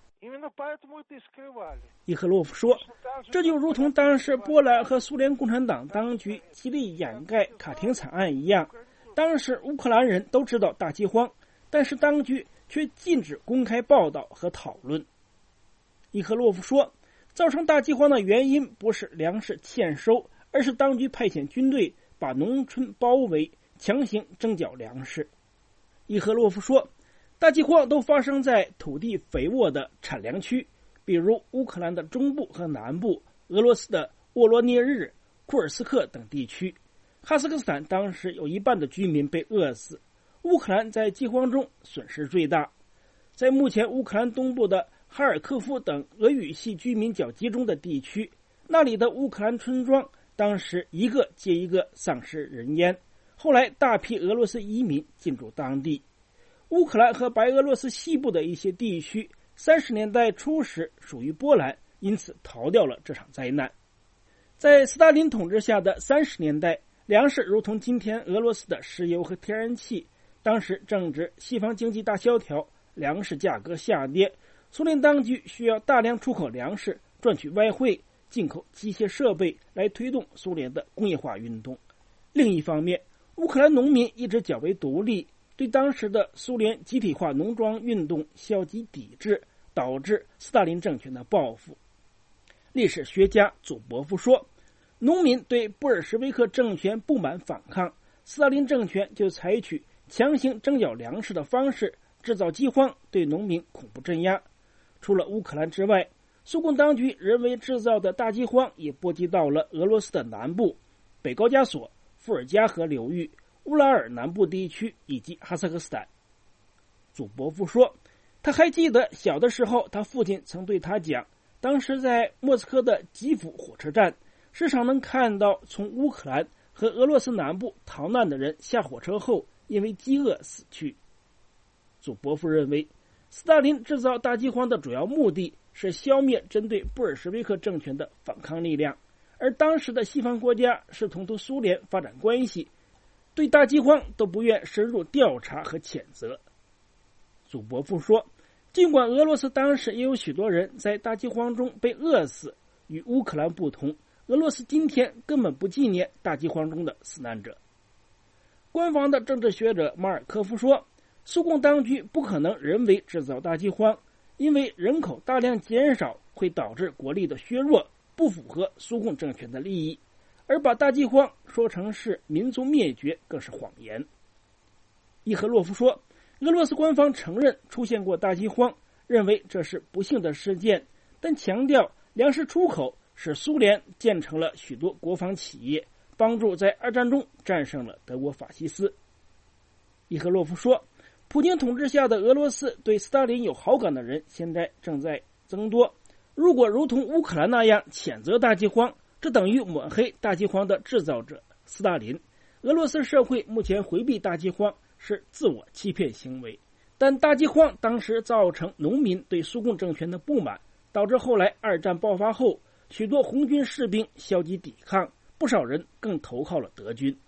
伊赫洛夫说，这就如同当时波兰和苏联共产党当局极力掩盖卡廷惨案一样，当时乌克兰人都知道大饥荒，但是当局却禁止公开报道和讨论。伊赫洛夫说，造成大饥荒的原因不是粮食欠收，而是当局派遣军队把农村包围，强行征缴粮食。伊赫洛夫说，大饥荒都发生在土地肥沃的产粮区，比如乌克兰的中部和南部，俄罗斯的沃罗涅日、库尔斯克等地区。哈萨克斯坦当时有一半的居民被饿死，乌克兰在饥荒中损失最大。在目前乌克兰东部的哈尔科夫等俄语系居民较集中的地区，那里的乌克兰村庄当时一个接一个丧失人烟，后来大批俄罗斯移民进驻当地。乌克兰和白俄罗斯西部的一些地区30年代初时属于波兰，因此逃掉了这场灾难。在斯大林统治下的30年代，粮食如同今天俄罗斯的石油和天然气，当时正值西方经济大萧条，粮食价格下跌，苏联当局需要大量出口粮食赚取外汇，进口机械设备来推动苏联的工业化运动。另一方面，乌克兰农民一直较为独立，对当时的苏联集体化农庄运动消极抵制，导致斯大林政权的报复。历史学家祖伯夫说，农民对布尔什维克政权不满反抗，斯大林政权就采取强行征缴粮食的方式，制造饥荒，对农民恐怖镇压。除了乌克兰之外，苏共当局人为制造的大饥荒也波及到了俄罗斯的南部、北高加索、伏尔加河流域、乌拉尔南部地区以及哈萨克斯坦。祖伯夫说，他还记得小的时候，他父亲曾对他讲，当时在莫斯科的基辅火车站，时常能看到从乌克兰和俄罗斯南部逃难的人下火车后因为饥饿死去。祖伯夫认为，斯大林制造大饥荒的主要目的是消灭针对布尔什维克政权的反抗力量，而当时的西方国家试图同苏联发展关系，对大饥荒都不愿深入调查和谴责。祖伯夫说，尽管俄罗斯当时也有许多人在大饥荒中被饿死，与乌克兰不同，俄罗斯今天根本不纪念大饥荒中的死难者。官方的政治学者马尔科夫说，苏共当局不可能人为制造大饥荒，因为人口大量减少会导致国力的削弱，不符合苏共政权的利益，而把大饥荒说成是民族灭绝更是谎言。伊赫洛夫说，俄罗斯官方承认出现过大饥荒，认为这是不幸的事件，但强调粮食出口使苏联建成了许多国防企业，帮助在二战中战胜了德国法西斯。伊赫洛夫说，普京统治下的俄罗斯对斯大林有好感的人现在正在增多，如果如同乌克兰那样谴责大饥荒，这等于抹黑大饥荒的制造者斯大林。俄罗斯社会目前回避大饥荒是自我欺骗行为，但大饥荒当时造成农民对苏共政权的不满，导致后来二战爆发后，许多红军士兵消极抵抗，不少人更投靠了德军。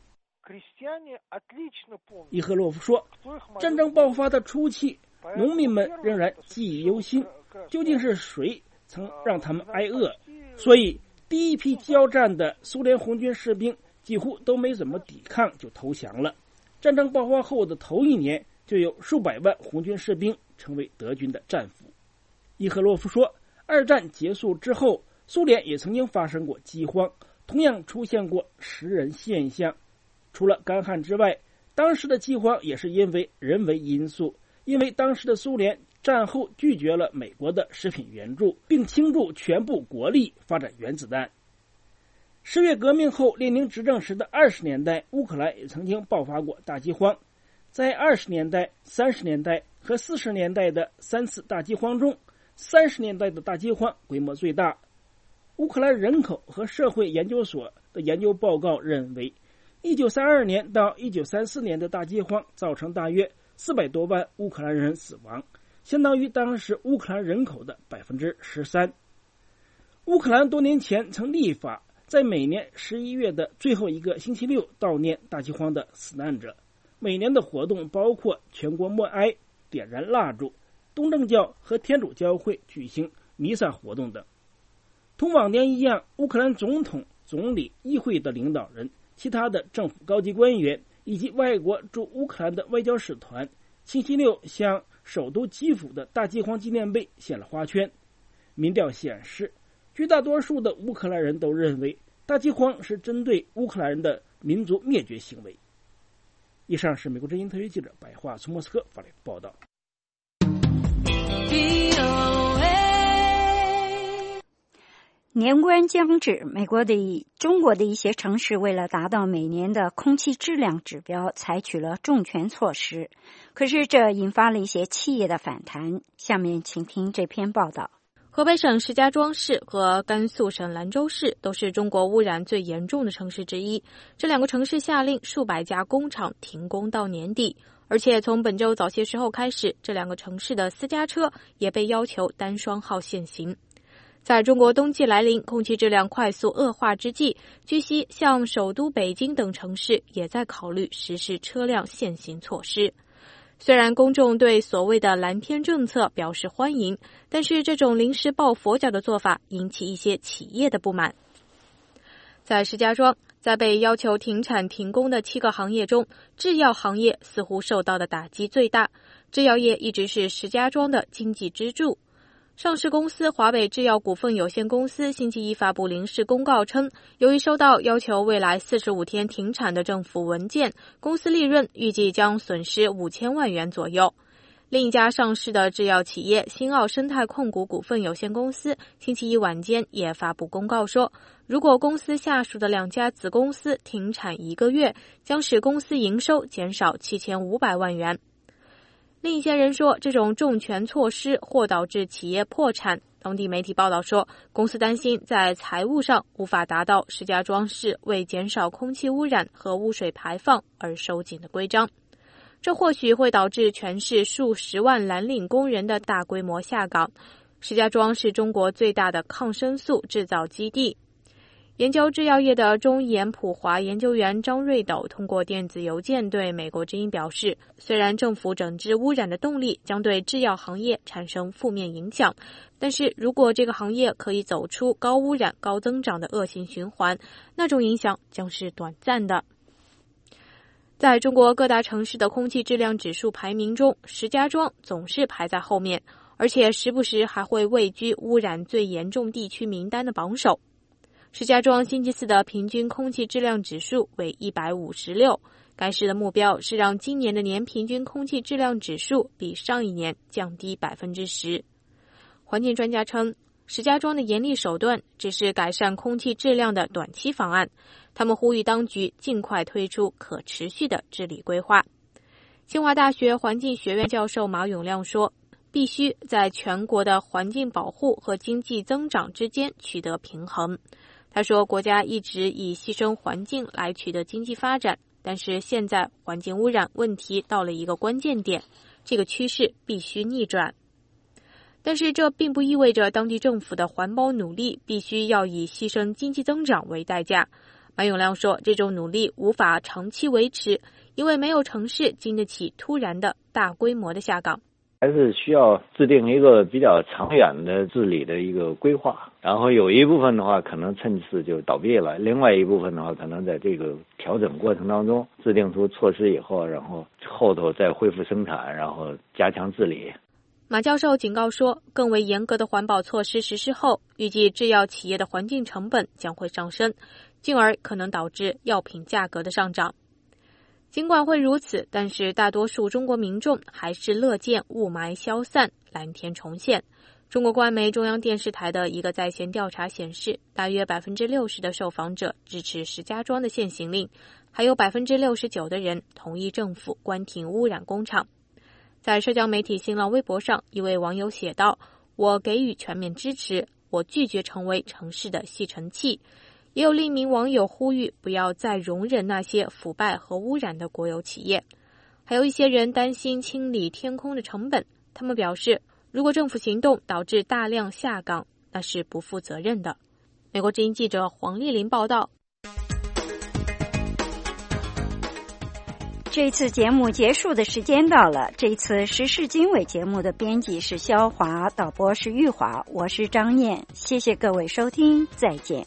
伊赫洛夫说，战争爆发的初期，农民们仍然记忆犹新，究竟是谁曾让他们挨饿？所以第一批交战的苏联红军士兵几乎都没怎么抵抗就投降了。战争爆发后的头一年，就有数百万红军士兵成为德军的战俘。伊赫洛夫说，二战结束之后，苏联也曾经发生过饥荒，同样出现过食人现象。除了干旱之外，当时的饥荒也是因为人为因素，因为当时的苏联战后拒绝了美国的食品援助，并倾注全部国力发展原子弹。10月革命后列宁执政时的20年代，乌克兰也曾经爆发过大饥荒。在20年代、30年代和40年代的3次大饥荒中，30年代的大饥荒规模最大。乌克兰人口和社会研究所的研究报告认为，1932年到1934年的大饥荒造成大约 400多万乌克兰人死亡，相当于当时乌克兰人口的13%。乌克兰多年前曾立法，在每年11月的最后一个星期六悼念大饥荒的死难者。每年的活动包括全国默哀、点燃蜡烛、东正教和天主教会举行弥撒活动等。同往年一样，乌克兰总统、总理、议会的领导人、其他的政府高级官员以及外国驻乌克兰的外交使团星期六向首都基辅的大饥荒纪念碑献了花圈。民调显示，绝大多数的乌克兰人都认为大饥荒是针对乌克兰人的民族灭绝行为。以上是美国之音特约记者白桦从莫斯科发来的报道。 年关将至，中国的一些城市为了达到每年的空气质量指标，采取了重拳措施。可是这引发了一些企业的反弹。下面请听这篇报道。 河北省石家庄市和甘肃省兰州市都是中国污染最严重的城市之一。这两个城市下令数百家工厂停工到年底，而且从本周早些时候开始，这两个城市的私家车也被要求单双号限行。在中国冬季来临、空气质量快速恶化之际，据悉像首都北京等城市也在考虑实施车辆限行措施。虽然公众对所谓的蓝天政策表示欢迎，但是这种临时抱佛脚的做法引起一些企业的不满。在石家庄，在被要求停产停工的7个行业中，制药行业似乎受到的打击最大。制药业一直是石家庄的经济支柱。上市公司华北制药股份有限公司星期一发布临时公告称，由于收到要求未来45天停产的政府文件，公司利润预计将损失5000万元左右。另一家上市的制药企业新奥生态控股股份有限公司星期一晚间也发布公告说，如果公司下属的2家子公司停产1个月，将使公司营收减少7500万元。另一些人说，这种重拳措施或导致企业破产。当地媒体报道说，公司担心在财务上无法达到石家庄市为减少空气污染和污水排放而收紧的规章。这或许会导致全市数十万蓝领工人的大规模下岗。石家庄是中国最大的抗生素制造基地。研究制药业的中研普华研究员张瑞斗通过电子邮件对美国之音表示，虽然政府整治污染的动力将对制药行业产生负面影响，但是如果这个行业可以走出高污染高增长的恶性循环，那种影响将是短暂的。在中国各大城市的空气质量指数排名中，石家庄总是排在后面，而且时不时还会位居污染最严重地区名单的榜首。石家庄星期四的平均空气质量指数为156，该市的目标是让今年的年平均空气质量指数比上一年降低10%。环境专家称，石家庄的严厉手段只是改善空气质量的短期方案，他们呼吁当局尽快推出可持续的治理规划。清华大学环境学院教授马永亮说，必须在全国的环境保护和经济增长之间取得平衡。他说，国家一直以牺牲环境来取得经济发展，但是现在环境污染问题到了一个关键点，这个趋势必须逆转。但是这并不意味着当地政府的环保努力必须要以牺牲经济增长为代价。马永亮说，这种努力无法长期维持，因为没有城市经得起突然的大规模的下岗。 还是需要制定一个比较长远的治理的一个规划，然后有一部分的话可能趁势就倒闭了，另外一部分的话可能在这个调整过程当中制定出措施以后，然后后头再恢复生产，然后加强治理。 马教授警告说，更为严格的环保措施实施后，预计制药企业的环境成本将会上升，进而可能导致药品价格的上涨。尽管会如此，但是大多数中国民众还是乐见雾霾消散，蓝天重现。中国官媒中央电视台的一个在线调查显示，大约 60% 的受访者支持石家庄的限行令，还有 69% 的人同意政府关停污染工厂。在社交媒体新浪微博上，一位网友写道，我给予全面支持，我拒绝成为城市的吸尘器。也有另一名网友呼吁不要再容忍那些腐败和污染的国有企业。还还有一些人担心清理天空的成本，他们表示，如果政府行动导致大量下岗，那是不负责任的。美国之音记者黄丽玲报道。 这次节目结束的时间到了。这次时事经纬节目的编辑是肖华，导播是玉华，我是张念。谢谢各位收听，再见。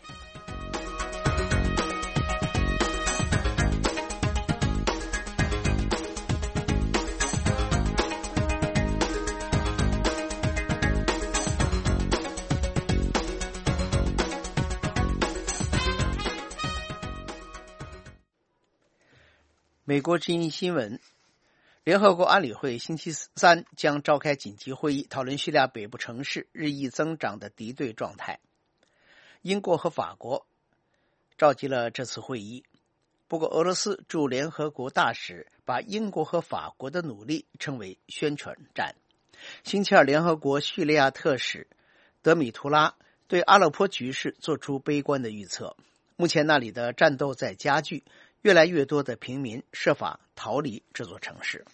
美国之音新闻：联合国安理会星期三将召开紧急会议，讨论叙利亚北部城市日益增长的敌对状态。英国和法国召集了这次会议，不过俄罗斯驻联合国大使把英国和法国的努力称为宣传战。星期二，联合国叙利亚特使德米图拉对阿勒颇局势做出悲观的预测，目前那里的战斗在加剧，越来越多的平民设法逃离这座城市。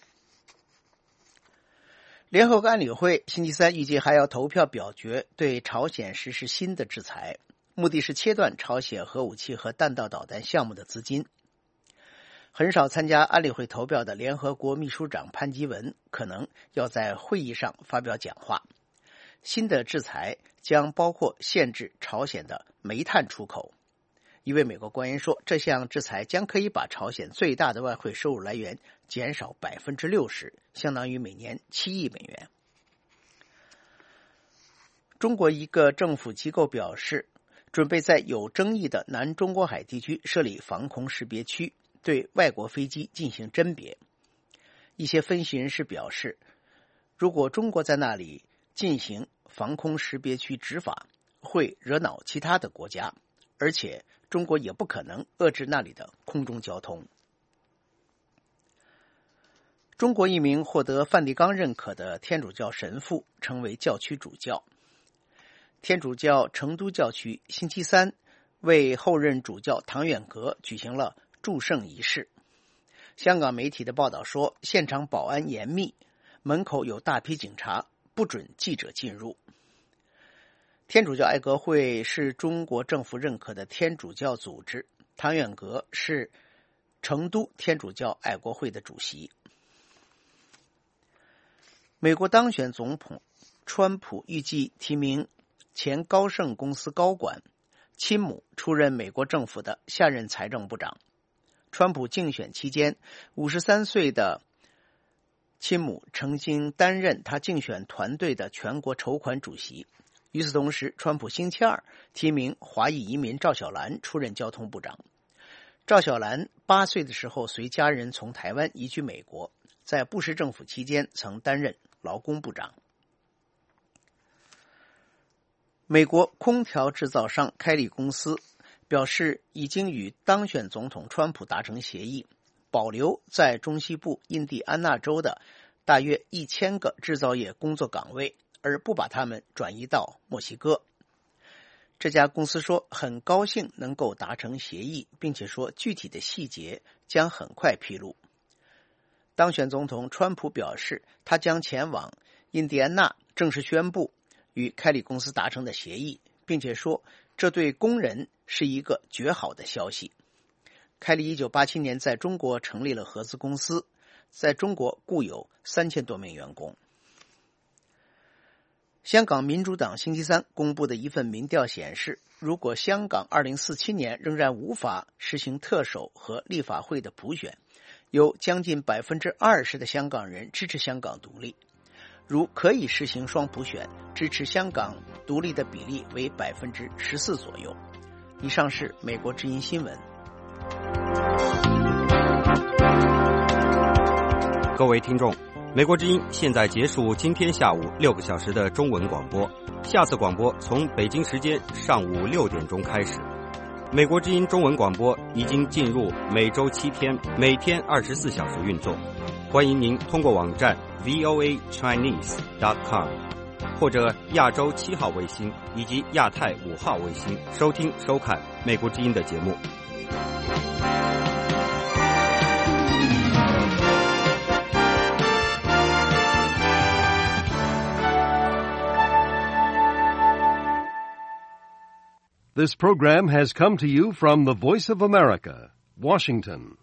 联合国安理会星期三预计还要投票表决对朝鲜实施新的制裁，目的是切断朝鲜核武器和弹道导弹项目的资金。很少参加安理会投票的联合国秘书长潘基文可能要在会议上发表讲话。新的制裁将包括限制朝鲜的煤炭出口。一位美国官员说，这项制裁将可以把朝鲜最大的外汇收入来源减少 60%， 相当于每年7亿美元。中国一个政府机构表示，准备在有争议的南中国海地区设立防空识别区，对外国飞机进行甄别。一些分析人士表示，如果中国在那里进行防空识别区执法，会惹恼其他的国家，而且中国也不可能遏制那里的空中交通。中国一名获得梵蒂冈认可的天主教神父成为教区主教。天主教成都教区星期三为后任主教唐远阁举行了祝圣仪式。香港媒体的报道说，现场保安严密，门口有大批警察，不准记者进入。天主教爱国会是中国政府认可的天主教组织，唐远阁是成都天主教爱国会的主席。美国当选总统川普预计提名前高盛公司高管亲母出任美国政府的下任财政部长。川普竞选期间，53岁的亲母曾经担任他竞选团队的全国筹款主席。与此同时，川普星期二提名华裔移民赵小兰出任交通部长。赵小兰8岁的时候随家人从台湾移居美国，在布什政府期间曾担任劳工部长。美国空调制造商开利公司表示，已经与当选总统川普达成协议，保留在中西部印第安纳州的大约1000个制造业工作岗位，而不把他们转移到墨西哥。这家公司说，很高兴能够达成协议，并且说具体的细节将很快披露。当选总统川普表示，他将前往印第安纳正式宣布与开利公司达成的协议，并且说这对工人是一个绝好的消息。开利1987年在中国成立了合资公司，在中国雇有3000多名员工。香港民主党星期三公布的一份民调显示，如果香港2047年仍然无法实行特首和立法会的普选，有将近 20% 的香港人支持香港独立。如可以实行双普选，支持香港独立的比例为 14% 左右。以上是美国之音新闻。 各位听众，美国之音现在结束今天下午6个小时的中文广播，下次广播从北京时间上午6点钟开始。美国之音中文广播已经进入每周7天，每天24小时运作。欢迎您通过网站 voachinese.com 或者亚洲7号卫星以及亚太5号卫星收听收看美国之音的节目。 This program has come to you from the Voice of America, Washington.